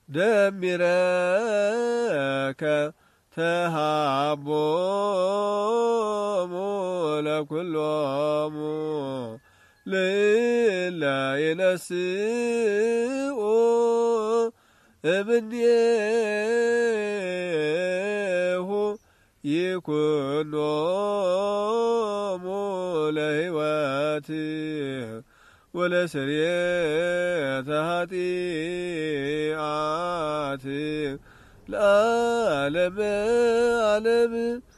ደሚረከ ተሃቦሙ ለኩሎሙ ለላ ይነስኡ እምኔሁ ይኩኖሙ ለሕይወት ወለስርየተ ኃጢአት ለዓለመ ዓለም